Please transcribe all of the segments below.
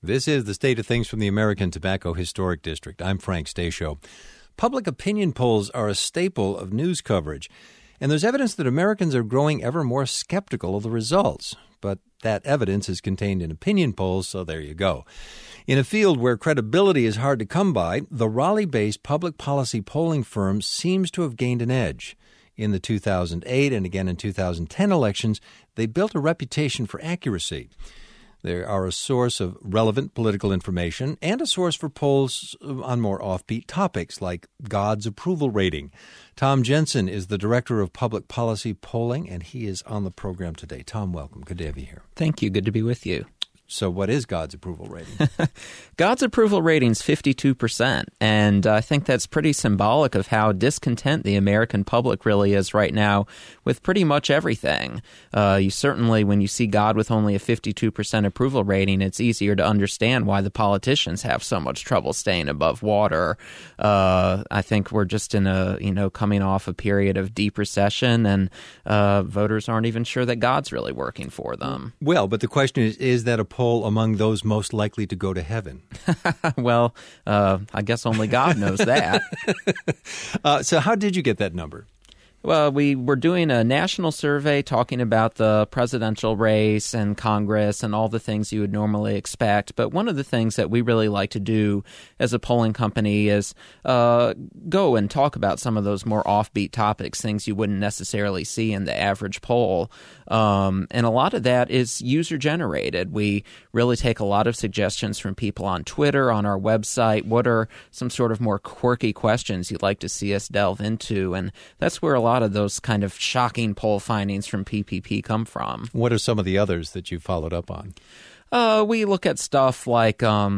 This is the State of Things from the American Tobacco Historic District. I'm Frank Stasio. Public opinion polls are a staple of news coverage, and there's evidence that Americans are growing ever more skeptical of the results. But that evidence is contained in opinion polls, so there you go. In a field where credibility is hard to come by, the Raleigh-based public policy polling firm seems to have gained an edge. In the 2008 and again in 2010 elections, they built a reputation for accuracy. They are a source of relevant political information and a source for polls on more offbeat topics like God's approval rating. Tom Jensen is the Director of Public Policy Polling, and he is on the program today. Tom, welcome. Good to have you here. Thank you. Good to be with you. So what is God's approval rating? God's approval rating is 52%, and I think that's pretty symbolic of how discontent the American public really is right now with pretty much everything. You certainly, when you see God with only a 52% approval rating, it's easier to understand why the politicians have so much trouble staying above water. I think we're just in coming off a period of deep recession, and voters aren't even sure that God's really working for them. Well, but the question is that a poll among those most likely to go to heaven? Well, I guess only God knows that. So how did you get that number? Well, we were doing a national survey talking about the presidential race and Congress and all the things you would normally expect. But one of the things that we really like to do as a polling company is go and talk about some of those more offbeat topics, things you wouldn't necessarily see in the average poll. And a lot of that is user-generated. We really take a lot of suggestions from people on Twitter, on our website. What are some sort of more quirky questions you'd like to see us delve into? And that's where a lot of those kind of shocking poll findings from PPP come from. What are some of the others that you followed up on? We look at stuff like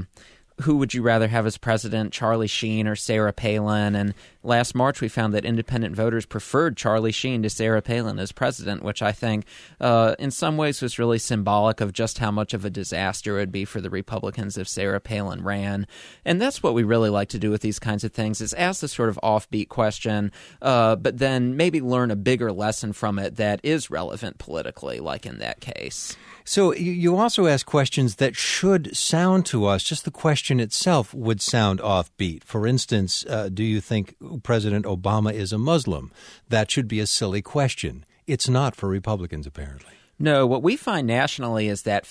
who would you rather have as president, Charlie Sheen or Sarah Palin? And last March, we found that independent voters preferred Charlie Sheen to Sarah Palin as president, which I think in some ways was really symbolic of just how much of a disaster it would be for the Republicans if Sarah Palin ran. And that's what we really like to do with these kinds of things, is ask the sort of offbeat question, but then maybe learn a bigger lesson from it that is relevant politically, like in that case. So you also ask questions that should sound to us, just the question itself would sound offbeat. For instance, do you think President Obama is a Muslim? That should be a silly question. It's not for Republicans, apparently. No, what we find nationally is that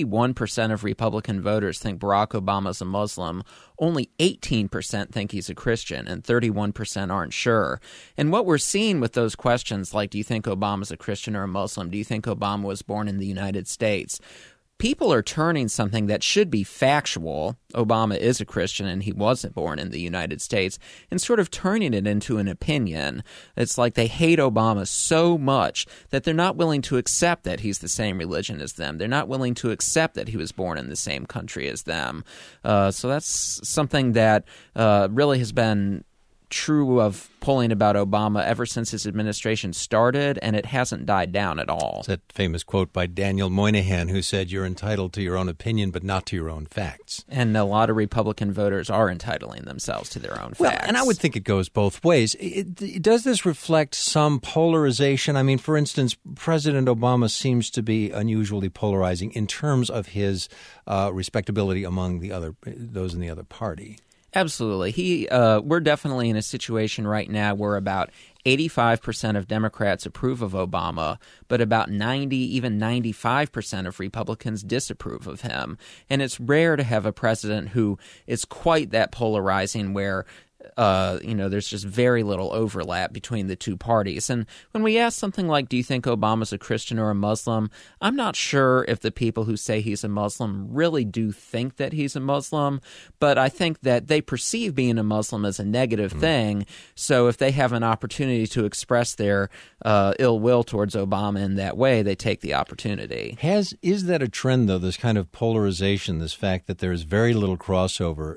51% of Republican voters think Barack Obama is a Muslim. Only 18% think he's a Christian, and 31% aren't sure. And what we're seeing with those questions, like do you think Obama's a Christian or a Muslim? Do you think Obama was born in the United States? People are turning something that should be factual, Obama is a Christian and he wasn't born in the United States, and sort of turning it into an opinion. It's like they hate Obama so much that they're not willing to accept that he's the same religion as them. They're not willing to accept that he was born in the same country as them. So that's something that really has been true of polling about Obama ever since his administration started, and it hasn't died down at all. It's that famous quote by Daniel Moynihan, who said, "You're entitled to your own opinion, but not to your own facts." And a lot of Republican voters are entitling themselves to their own facts. Well, and I would think it goes both ways. Does this reflect some polarization? I mean, for instance, President Obama seems to be unusually polarizing in terms of his respectability among those in the other party. Absolutely. We're definitely in a situation right now where about 85% of Democrats approve of Obama, but about 90, even 95% of Republicans disapprove of him. And it's rare to have a president who is quite that polarizing where there's just very little overlap between the two parties. And when we ask something like, do you think Obama's a Christian or a Muslim? I'm not sure if the people who say he's a Muslim really do think that he's a Muslim, but I think that they perceive being a Muslim as a negative thing. So if they have an opportunity to express their ill will towards Obama in that way, they take the opportunity. Is that a trend, though, this kind of polarization, this fact that there is very little crossover?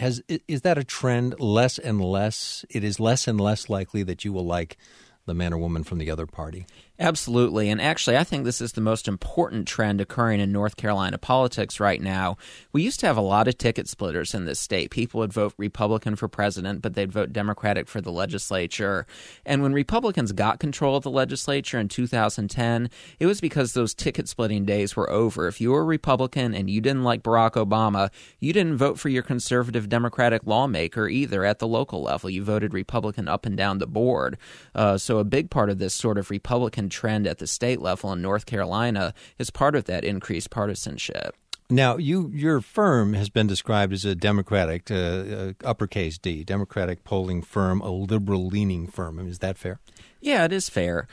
Is that a trend? It is less and less likely that you will like the man or woman from the other party? Absolutely. And actually, I think this is the most important trend occurring in North Carolina politics right now. We used to have a lot of ticket splitters in this state. People would vote Republican for president, but they'd vote Democratic for the legislature. And when Republicans got control of the legislature in 2010, it was because those ticket splitting days were over. If you were a Republican and you didn't like Barack Obama, you didn't vote for your conservative Democratic lawmaker either at the local level. You voted Republican up and down the board. So a big part of this sort of Republican trend at the state level in North Carolina is part of that increased partisanship. Now, your firm has been described as a Democratic, uppercase D, Democratic polling firm, a liberal-leaning firm. I mean, is that fair? Yeah, it is fair.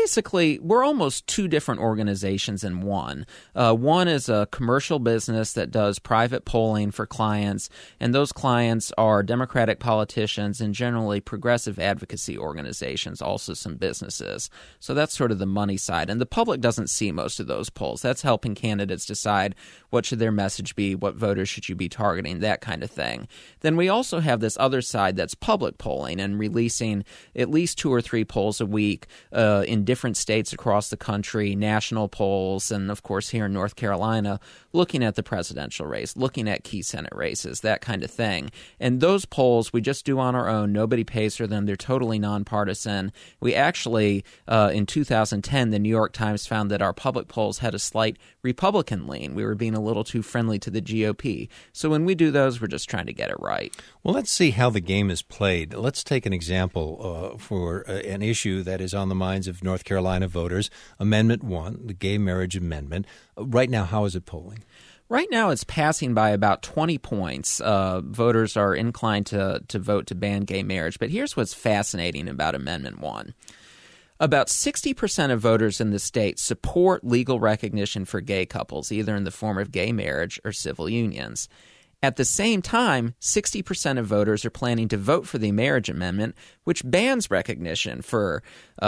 We're almost two different organizations in one. One is a commercial business that does private polling for clients, and those clients are Democratic politicians and generally progressive advocacy organizations, also some businesses. So that's sort of the money side. And the public doesn't see most of those polls. That's helping candidates decide what should their message be, what voters should you be targeting, that kind of thing. Then we also have this other side that's public polling and releasing at least 2 or 3 polls a week in different states across the country, national polls, and of course here in North Carolina, looking at the presidential race, looking at key Senate races, that kind of thing. And those polls we just do on our own. Nobody pays for them. They're totally nonpartisan. We actually, in 2010, the New York Times found that our public polls had a slight Republican lean. We were being a little too friendly to the GOP. So when we do those, we're just trying to get it right. Well, let's see how the game is played. Let's take an example for an issue that is on the minds of North Carolina voters, Amendment 1, the gay marriage amendment. Right now, how is it polling? Right now, it's passing by about 20 points. Voters are inclined to vote to ban gay marriage. But here's what's fascinating about Amendment 1. About 60% of voters in the state support legal recognition for gay couples, either in the form of gay marriage or civil unions. At the same time, 60% of voters are planning to vote for the marriage amendment, which bans recognition for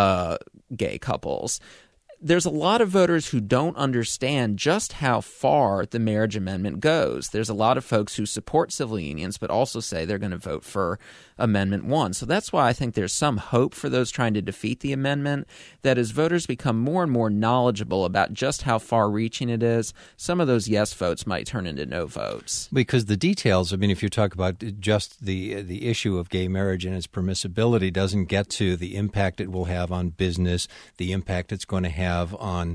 gay couples. There's a lot of voters who don't understand just how far the marriage amendment goes. There's a lot of folks who support civil unions but also say they're going to vote for Amendment 1. So that's why I think there's some hope for those trying to defeat the amendment, that as voters become more and more knowledgeable about just how far-reaching it is, some of those yes votes might turn into no votes. Because the details, I mean, if you talk about just the issue of gay marriage and its permissibility doesn't get to the impact it will have on business, the impact it's going to have on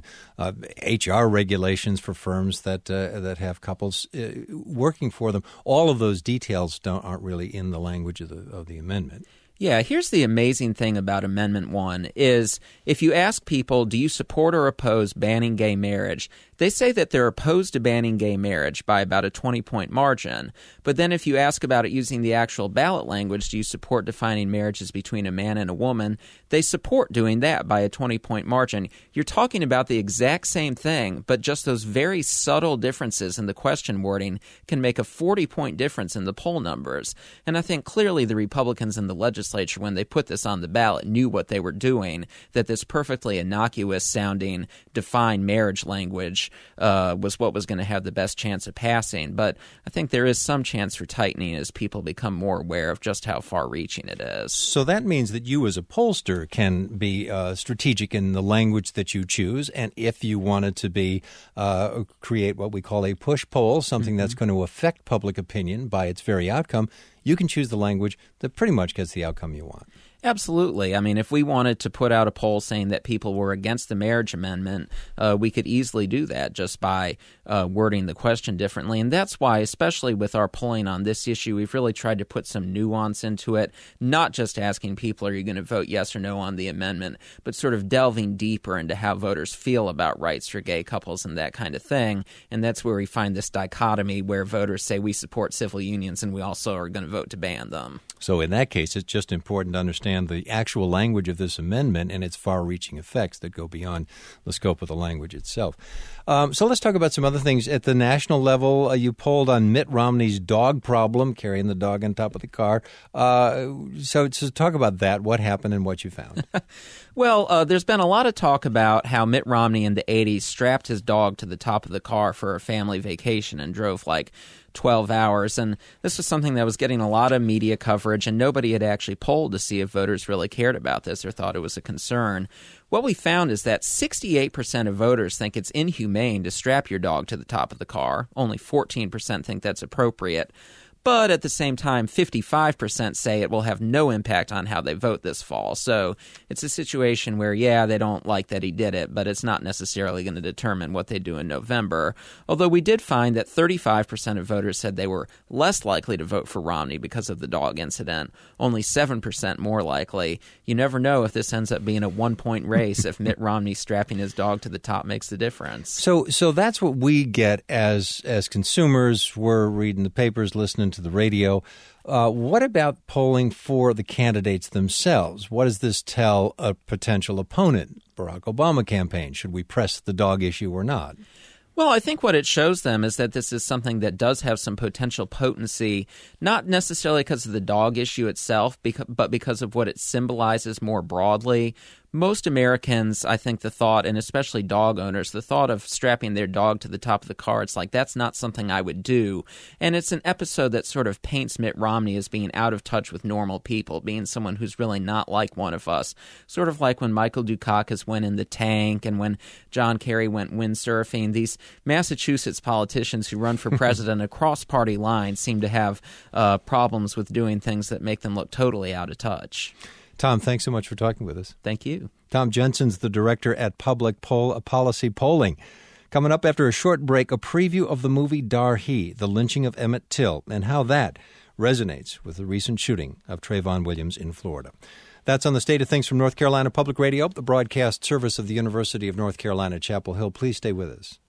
HR regulations for firms that have couples working for them. All of those details aren't really in the language of the amendment. Yeah, here's the amazing thing about Amendment 1 is if you ask people, do you support or oppose banning gay marriage, they say that they're opposed to banning gay marriage by about a 20-point margin. But then if you ask about it using the actual ballot language, do you support defining marriages between a man and a woman, they support doing that by a 20-point margin. You're talking about the exact same thing, but just those very subtle differences in the question wording can make a 40-point difference in the poll numbers. And I think clearly the Republicans in the legislature, when they put this on the ballot, knew what they were doing, that this perfectly innocuous-sounding defined marriage language was what was going to have the best chance of passing. But I think there is some chance for tightening as people become more aware of just how far-reaching it is. So that means that you as a pollster can be strategic in the language that you choose, and if you wanted to be create what we call a push poll, something that's going to affect public opinion by its very outcome, you can choose the language that pretty much gets the outcome you want. Absolutely. I mean, if we wanted to put out a poll saying that people were against the marriage amendment, we could easily do that just by wording the question differently. And that's why, especially with our polling on this issue, we've really tried to put some nuance into it, not just asking people, are you going to vote yes or no on the amendment, but sort of delving deeper into how voters feel about rights for gay couples and that kind of thing. And that's where we find this dichotomy where voters say we support civil unions and we also are going to vote to ban them. So in that case, it's just important to understand the actual language of this amendment and its far-reaching effects that go beyond the scope of the language itself. So let's talk about some other things. At the national level, you polled on Mitt Romney's dog problem, carrying the dog on top of the car. So talk about that, what happened and what you found. Well, there's been a lot of talk about how Mitt Romney in the 80s strapped his dog to the top of the car for a family vacation and drove like 12 hours. And this was something that was getting a lot of media coverage, and nobody had actually polled to see if voters really cared about this or thought it was a concern. what we found is that 68% of voters think it's inhumane to strap your dog to the top of the car. Only 14% think that's appropriate. But at the same time, 55% say it will have no impact on how they vote this fall. So it's a situation where, yeah, they don't like that he did it, but it's not necessarily going to determine what they do in November. Although we did find that 35% of voters said they were less likely to vote for Romney because of the dog incident. Only 7% more likely. You never know if this ends up being a one-point race if Mitt Romney strapping his dog to the top makes a difference. So that's what we get as consumers. We're reading the papers, listening to the radio. What about polling for the candidates themselves? What does this tell a potential opponent, Barack Obama campaign? Should we press the dog issue or not? Well, I think what it shows them is that this is something that does have some potential potency, not necessarily because of the dog issue itself, but because of what it symbolizes more broadly. Most Americans, I think the thought, and especially dog owners, the thought of strapping their dog to the top of the car, it's like, that's not something I would do. And it's an episode that sort of paints Mitt Romney as being out of touch with normal people, being someone who's really not like one of us. Sort of like when Michael Dukakis went in the tank and when John Kerry went windsurfing. These Massachusetts politicians who run for president across party lines seem to have problems with doing things that make them look totally out of touch. Tom, thanks so much for talking with us. Thank you. Tom Jensen's the director at Public Policy Polling. Coming up after a short break, a preview of the movie Darhi, the lynching of Emmett Till, and how that resonates with the recent shooting of Trayvon Williams in Florida. That's on the State of Things from North Carolina Public Radio, the broadcast service of the University of North Carolina, Chapel Hill. Please stay with us.